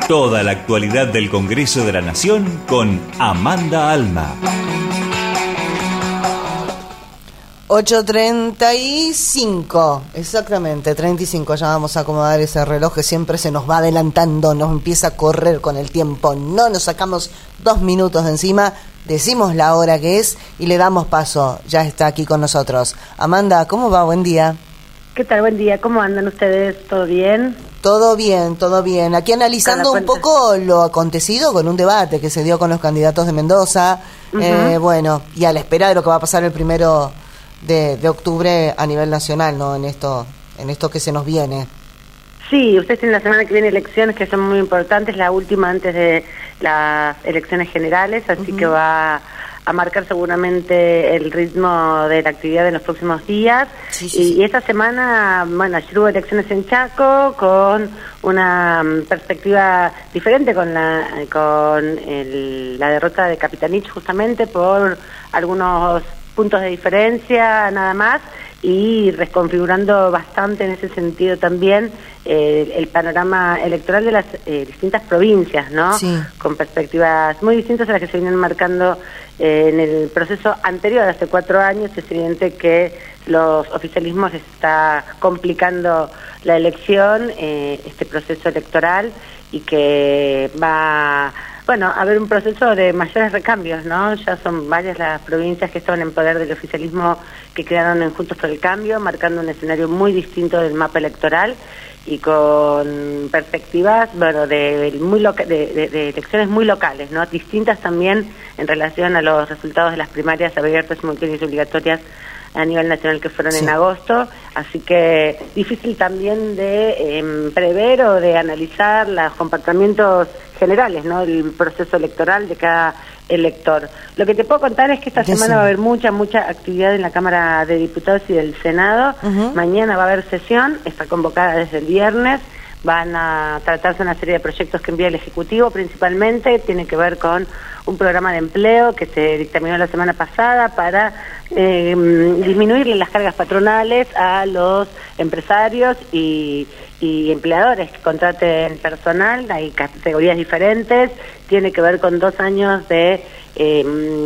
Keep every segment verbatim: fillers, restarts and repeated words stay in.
Toda la actualidad del Congreso de la Nación con Amanda Alma. ocho treinta y cinco, exactamente, treinta y cinco. Ya vamos a acomodar ese reloj que siempre se nos va adelantando, nos empieza a correr con el tiempo. No nos sacamos dos minutos de encima, decimos la hora que es y le damos paso. Ya está aquí con nosotros. Amanda, ¿cómo va? Buen día. ¿Qué tal? Buen día. ¿Cómo andan ustedes? ¿Todo bien? Todo bien, todo bien. Aquí analizando un poco lo acontecido con un debate que se dio con los candidatos de Mendoza. Uh-huh. eh, bueno, y a la espera de lo que va a pasar el primero de, de octubre a nivel nacional, ¿no? En esto, en esto que se nos viene. Sí, ustedes tienen la semana que viene elecciones que son muy importantes, la última antes de las elecciones generales, así uh-huh. que va a marcar seguramente el ritmo de la actividad en los próximos días. Sí, sí, y, sí. y esta semana, bueno, ayer hubo elecciones en Chaco con una um, perspectiva diferente con la con el, la derrota de Capitanich, justamente por algunos puntos de diferencia nada más, y reconfigurando bastante en ese sentido también eh, el panorama electoral de las eh, distintas provincias, ¿no? Sí. Con perspectivas muy distintas a las que se vienen marcando eh, en el proceso anterior, hace cuatro años. Es evidente que los oficialismos está complicando la elección, eh, este proceso electoral, y que va... Bueno, a haber un proceso de mayores recambios, ¿no? Ya son varias las provincias que estaban en poder del oficialismo que quedaron en Juntos por el Cambio, marcando un escenario muy distinto del mapa electoral y con perspectivas, bueno, de, muy loca de, de, de elecciones muy locales, ¿no? Distintas también en relación a los resultados de las primarias abiertas, simultáneas y obligatorias a nivel nacional que fueron sí. en agosto, así que difícil también de eh, prever o de analizar los comportamientos generales, ¿no? El proceso electoral de cada elector. Lo que te puedo contar es que esta semana va a haber mucha, mucha actividad en la Cámara de Diputados y del Senado. Uh-huh. Mañana va a haber sesión, está convocada desde el viernes. Van a tratarse una serie de proyectos que envía el Ejecutivo, principalmente tiene que ver con un programa de empleo que se dictaminó la semana pasada para eh, disminuirle las cargas patronales a los empresarios y, y empleadores que contraten personal. Hay categorías diferentes, tiene que ver con dos años de eh,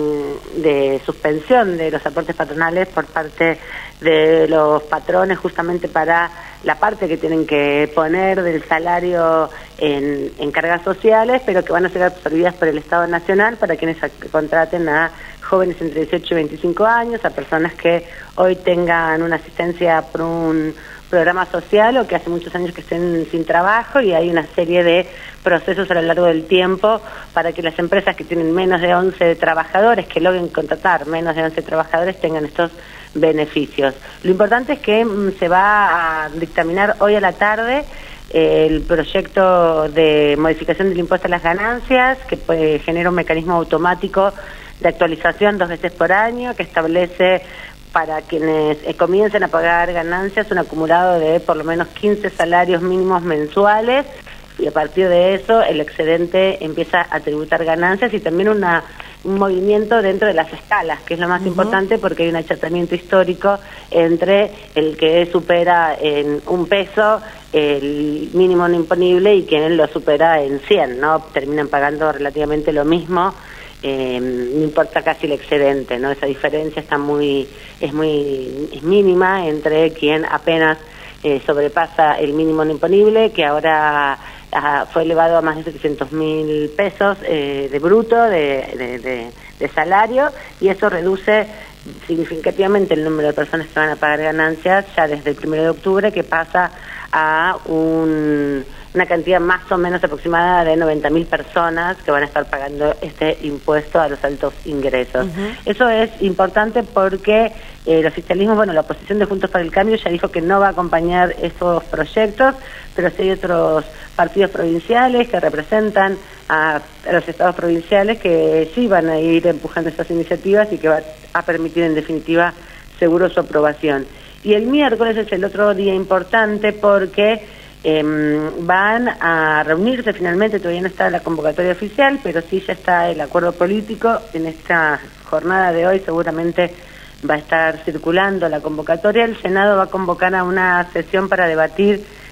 de suspensión de los aportes patronales por parte de los patrones, justamente para la parte que tienen que poner del salario en, en cargas sociales, pero que van a ser absorbidas por el Estado Nacional para quienes contraten a jóvenes entre dieciocho y veinticinco años, a personas que hoy tengan una asistencia por un programa social o que hace muchos años que estén sin trabajo, y hay una serie de procesos a lo largo del tiempo para que las empresas que tienen menos de once trabajadores, que logren contratar menos de once trabajadores, tengan estos beneficios. Lo importante es que mm, se va a dictaminar hoy a la tarde eh, el proyecto de modificación del impuesto a las ganancias, que pues, genera un mecanismo automático de actualización dos veces por año, que establece para quienes eh, comiencen a pagar ganancias un acumulado de por lo menos quince salarios mínimos mensuales, y a partir de eso el excedente empieza a tributar ganancias, y también una un movimiento dentro de las escalas, que es lo más uh-huh. importante, porque hay un achatamiento histórico entre el que supera en un peso el mínimo no imponible y quien lo supera en cien, ¿no? Terminan pagando relativamente lo mismo. Eh, no importa casi el excedente, ¿no? Esa diferencia está muy es muy es mínima entre quien apenas eh, sobrepasa el mínimo no imponible, que ahora ah, fue elevado a más de setecientos mil pesos eh, de bruto de, de, de, de salario, y eso reduce significativamente el número de personas que van a pagar ganancias ya desde el primero de octubre, que pasa a un una cantidad más o menos aproximada de noventa mil personas que van a estar pagando este impuesto a los altos ingresos. Uh-huh. Eso es importante porque eh, el oficialismo, bueno, la oposición de Juntos para el Cambio ya dijo que no va a acompañar esos proyectos, pero sí hay otros partidos provinciales que representan a, a los estados provinciales que sí van a ir empujando estas iniciativas y que va a permitir en definitiva seguro su aprobación. Y el miércoles es el otro día importante porque Eh, van a reunirse finalmente, todavía no está la convocatoria oficial, pero sí ya está el acuerdo político. En esta jornada de hoy seguramente va a estar circulando la convocatoria. El Senado va a convocar a una sesión para debatir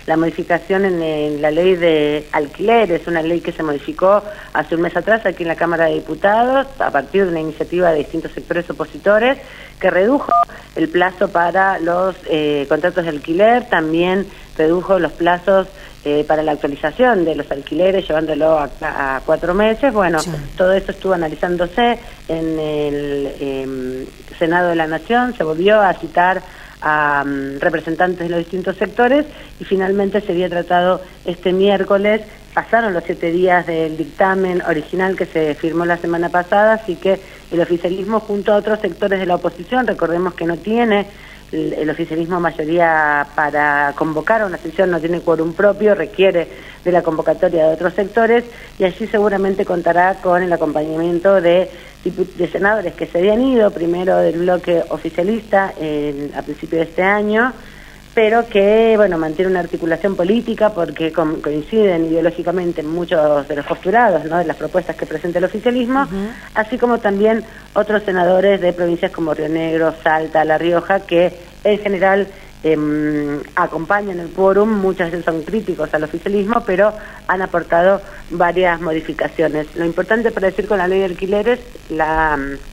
la modificación en, en la ley de alquileres, una ley que se modificó hace un mes atrás aquí en la Cámara de Diputados a partir de una iniciativa de distintos sectores opositores que redujo el plazo para los eh, contratos de alquiler, también redujo los plazos eh, para la actualización de los alquileres, llevándolo a, a cuatro meses. Bueno, sí. Todo eso estuvo analizándose en el eh, Senado de la Nación, se volvió a citar a um, representantes de los distintos sectores y finalmente sería tratado este miércoles. Pasaron los siete días del dictamen original que se firmó la semana pasada, así que el oficialismo junto a otros sectores de la oposición, recordemos que no tiene el, el oficialismo mayoría para convocar a una sesión, no tiene quórum propio, requiere de la convocatoria de otros sectores y allí seguramente contará con el acompañamiento de de senadores que se habían ido primero del bloque oficialista eh, a principios de este año, pero que bueno mantiene una articulación política porque co coinciden ideológicamente en muchos de los postulados, ¿no?, de las propuestas que presenta el oficialismo, uh-huh. Así como también otros senadores de provincias como Río Negro, Salta, La Rioja, que en general Eh, acompañan el quórum, muchas veces son críticos al oficialismo, pero han aportado varias modificaciones. Lo importante para decir con la ley de alquileres, la,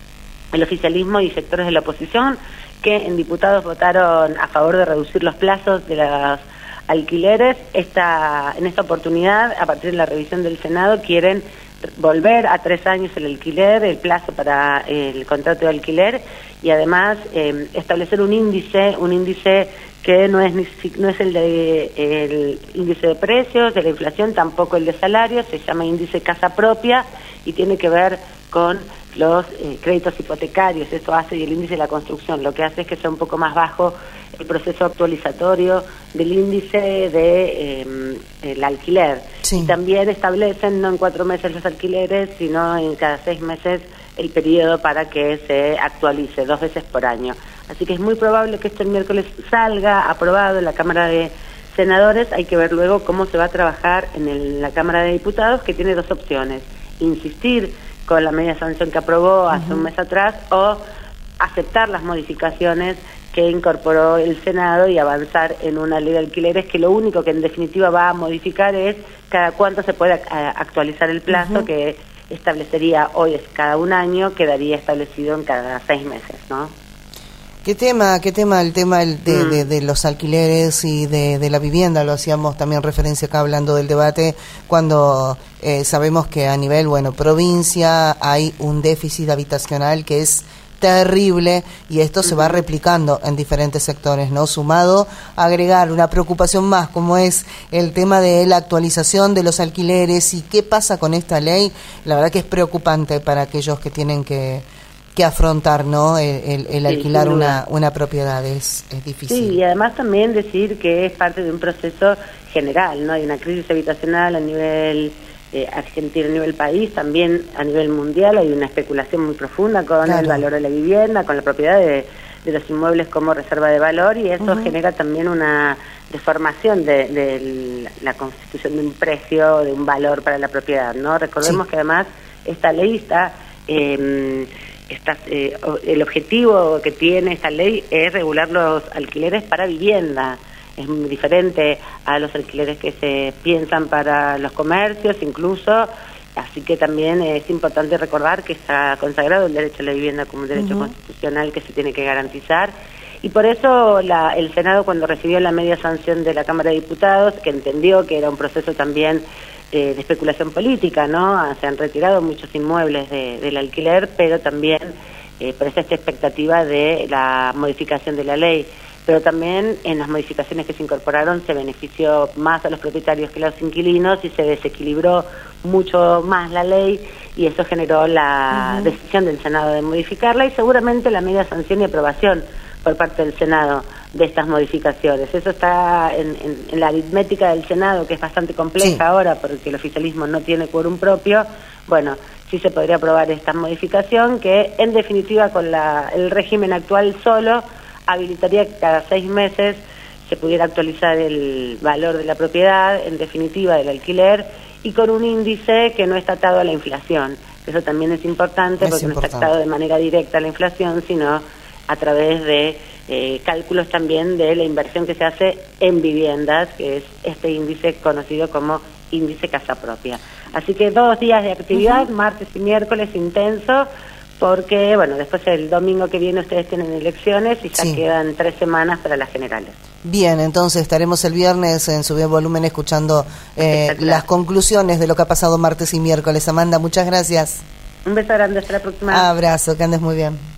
el oficialismo y sectores de la oposición que en diputados votaron a favor de reducir los plazos de los alquileres, esta, en esta oportunidad, a partir de la revisión del Senado, quieren volver a tres años el alquiler, el plazo para el contrato de alquiler, y además eh, establecer un índice, un índice que no es ni, no es el de el índice de precios, de la inflación, tampoco el de salarios, se llama índice casa propia y tiene que ver con los eh, créditos hipotecarios. Eso hace, y el índice de la construcción, lo que hace es que sea un poco más bajo el proceso actualizatorio del índice de eh, el alquiler. Sí. Y también establecen no en cuatro meses los alquileres, sino en cada seis meses el periodo para que se actualice, dos veces por año. Así que es muy probable que este miércoles salga aprobado en la Cámara de Senadores. Hay que ver luego cómo se va a trabajar en el, la Cámara de Diputados, que tiene dos opciones: insistir con la media sanción que aprobó hace uh-huh. un mes atrás, o aceptar las modificaciones que incorporó el Senado y avanzar en una ley de alquileres que lo único que en definitiva va a modificar es cada cuánto se puede actualizar el plazo, uh-huh. que establecería hoy es cada un año, quedaría establecido en cada seis meses, ¿no? ¿Qué tema, qué tema, el tema de, mm. de, de los alquileres y de, de la vivienda? Lo hacíamos también referencia acá hablando del debate, cuando eh, sabemos que a nivel, bueno, provincia hay un déficit habitacional que es terrible y esto se va replicando en diferentes sectores, ¿no? Sumado a agregar una preocupación más como es el tema de la actualización de los alquileres y qué pasa con esta ley, la verdad que es preocupante para aquellos que tienen que, que afrontar, ¿no? El, el, el alquilar sí, una, una propiedad es, es difícil. Sí, y además también decir que es parte de un proceso general, ¿no? Hay una crisis habitacional a nivel Eh, Argentina, a nivel país, también a nivel mundial hay una especulación muy profunda con claro. el valor de la vivienda, con la propiedad de, de los inmuebles como reserva de valor, y eso uh-huh. genera también una deformación de, de la constitución de un precio, de un valor para la propiedad, ¿no? Recordemos sí. que además esta ley está, eh, está eh, el objetivo que tiene esta ley es regular los alquileres para vivienda. Es muy diferente a los alquileres que se piensan para los comercios, incluso, así que también es importante recordar que está consagrado el derecho a la vivienda como un derecho uh-huh. constitucional que se tiene que garantizar, y por eso la, el Senado, cuando recibió la media sanción de la Cámara de Diputados, que entendió que era un proceso también eh, de especulación política, ¿no? Se han retirado muchos inmuebles de, del alquiler, pero también eh, por esta expectativa de la modificación de la ley. Pero también en las modificaciones que se incorporaron se benefició más a los propietarios que a los inquilinos y se desequilibró mucho más la ley, y eso generó la uh-huh. decisión del Senado de modificarla, y seguramente la media sanción y aprobación por parte del Senado de estas modificaciones. Eso está en, en, en la aritmética del Senado, que es bastante compleja sí. ahora porque el oficialismo no tiene quórum propio. Bueno, sí se podría aprobar esta modificación que en definitiva con la, el régimen actual solo habilitaría que cada seis meses se pudiera actualizar el valor de la propiedad, en definitiva del alquiler, y con un índice que no está atado a la inflación. Eso también es importante es porque importante. No está atado de manera directa a la inflación, sino a través de eh, cálculos también de la inversión que se hace en viviendas, que es este índice conocido como índice casa propia. Así que dos días de actividad, uh-huh. martes y miércoles intenso, porque, bueno, después el domingo que viene ustedes tienen elecciones y ya sí. quedan tres semanas para las generales. Bien, entonces estaremos el viernes en Subir Volumen escuchando eh, las conclusiones de lo que ha pasado martes y miércoles. Amanda, muchas gracias. Un beso grande, hasta la próxima. Abrazo, que andes muy bien.